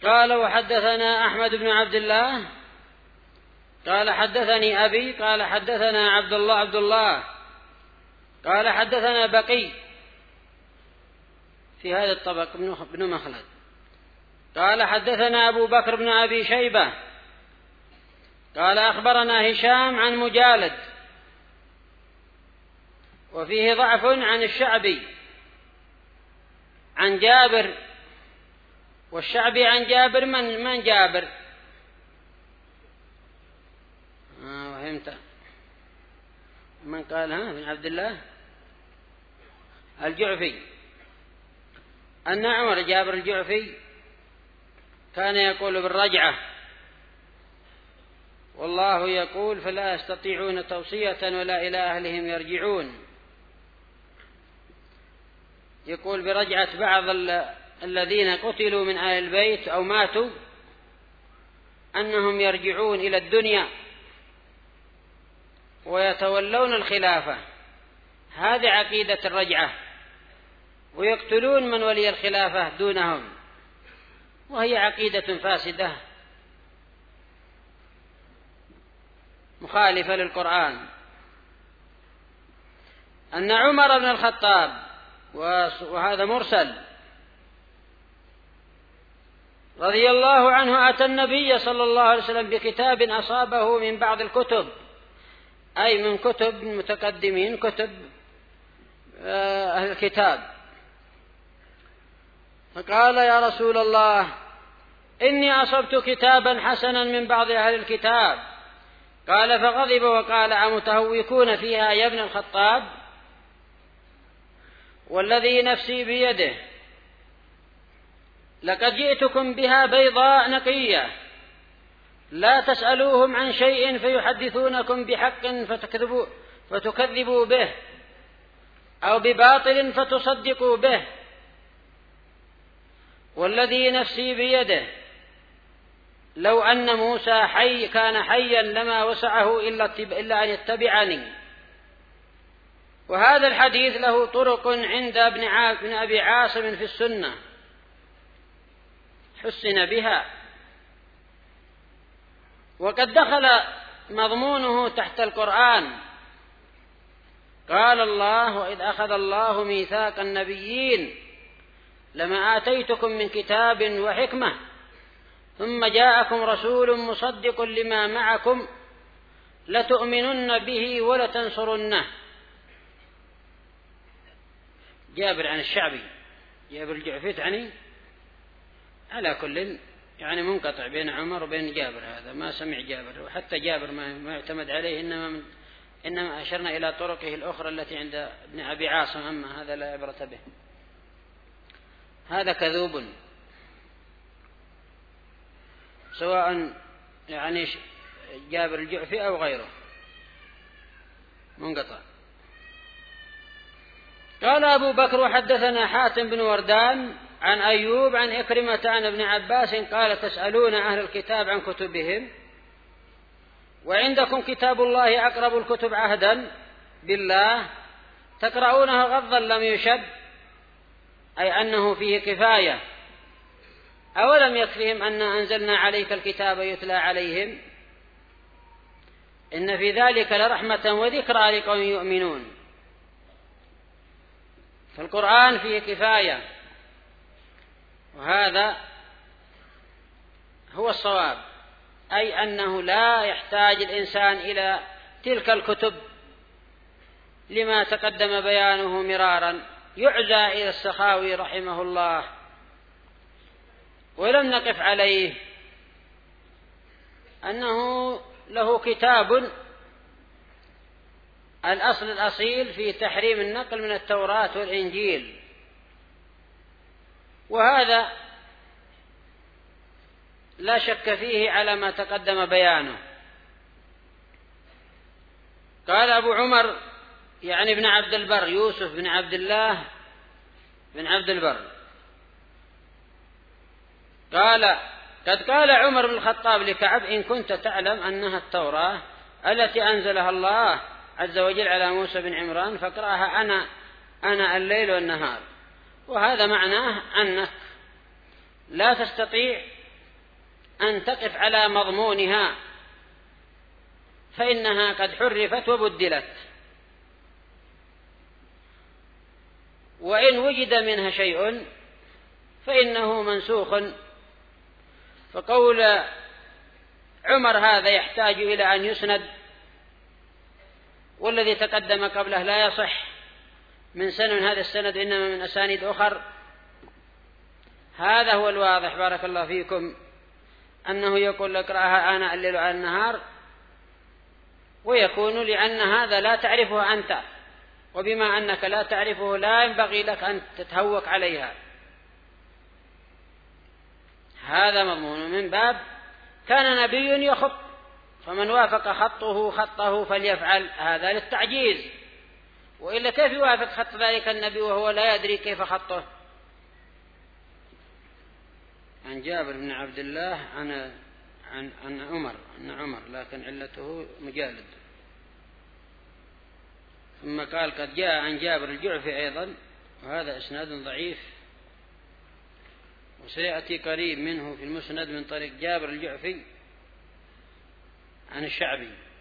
قال وحدثنا أحمد بن عبد الله قال حدثني أبي قال حدثنا عبد الله قال حدثنا بقي في هذا الطبق بن مخلد قال حدثنا أبو بكر بن أبي شيبة قال أخبرنا هشام عن مجالد وفيه ضعف عن الشعبي عن جابر، والشعبي عن جابر من جابر؟ وهمت من قالها بن عبد الله الجعفي أن عمر جابر الجعفي كان يقول بالرجعة، والله يقول فلا يستطيعون توصية ولا إلى أهلهم يرجعون. يقول برجعة بعض الذين قتلوا من آل البيت أو ماتوا أنهم يرجعون إلى الدنيا ويتولون الخلافة، هذه عقيدة الرجعة، ويقتلون من ولي الخلافة دونهم، وهي عقيدة فاسدة مخالفة للقرآن. أن عمر بن الخطاب وهذا مرسل رضي الله عنه أتى النبي صلى الله عليه وسلم بكتاب أصابه من بعض الكتب، أي من كتب متقدمين، كتب أهل الكتاب، فقال يا رسول الله إني أصبت كتابا حسنا من بعض أهل الكتاب. قال فغضب وقال أمتهوكون فيها يا ابن الخطاب؟ والذي نفسي بيده لقد جئتكم بها بيضاء نقية، لا تسألوهم عن شيء فيحدثونكم بحق فتكذبوا به، أو بباطل فتصدقوا به. والذي نفسي بيده لو أن موسى كان حيا لما وسعه إلا أن يتبعني. وهذا الحديث له طرق عند ابن أبي عاصم في السنة حسن بها، وقد دخل مضمونه تحت القرآن. قال الله وإذ أخذ الله ميثاق النبيين لما آتيتكم من كتاب وحكمة ثم جاءكم رسول مصدق لما معكم لتؤمنن به ولتنصرنه. جابر عن الشعبي، جابر الجعفي عني على كل يعني منقطع بين عمر وبين جابر، هذا ما سمع جابر، وحتى جابر ما يعتمد عليه، إنما أشرنا إلى طرقه الأخرى التي عند ابن أبي عاصم، أما هذا لا عبرة به، هذا كذوب سواء يعني جابر الجعفي أو غيره منقطع. قال أبو بكر وحدثنا حاتم بن وردان عن أيوب عن إكرمة عن ابن عباس قال تسألون أهل الكتاب عن كتبهم وعندكم كتاب الله أقرب الكتب عهدا بالله تقرؤونه غضا لم يشب، أي أنه فيه كفاية. أولم يكفهم أن أنزلنا عليك الكتاب يتلى عليهم إن في ذلك لرحمة وذكرى لقوم يؤمنون. فالقرآن فيه كفاية، وهذا هو الصواب، أي أنه لا يحتاج الإنسان إلى تلك الكتب لما تقدم بيانه مرارا. يعزى إلى السخاوي رحمه الله ولم نقف عليه أنه له كتاب الأصل الأصيل في تحريم النقل من التوراة والإنجيل، وهذا لا شك فيه على ما تقدم بيانه. قال أبو عمر يعني ابن عبد البر يوسف بن عبد الله بن عبد البر قال قد قال عمر بن الخطاب لكعب إن كنت تعلم أنها التوراة التي أنزلها الله عز وجل على موسى بن عمران فاقرأها أنا الليل والنهار. وهذا معناه أنك لا تستطيع أن تقف على مضمونها، فإنها قد حرفت وبدلت، وإن وجد منها شيء فإنه منسوخ. فقول عمر هذا يحتاج إلى أن يسند، والذي تقدم قبله لا يصح من سند هذا السند، إنما من أسانيد أخر. هذا هو الواضح بارك الله فيكم، أنه يقول اقرأها آناء الليل وعلى النهار، ويكون لأن هذا لا تعرفه أنت، وبما أنك لا تعرفه لا ينبغي لك أن تتهوك عليها. هذا مضمون من باب كان نبي يخط، فمن وافق خطه فليفعل، هذا للتعجيز، وإلا كيف يوافق خط ذلك النبي وهو لا يدري كيف خطه؟ عن جابر بن عبد الله عن عمر لكن علته مجالد. ثم قال قد جاء عن جابر الجعفي أيضا، وهذا إسناد ضعيف، وسيأتي قريب منه في المسند من طريق جابر الجعفي عن الشعبي.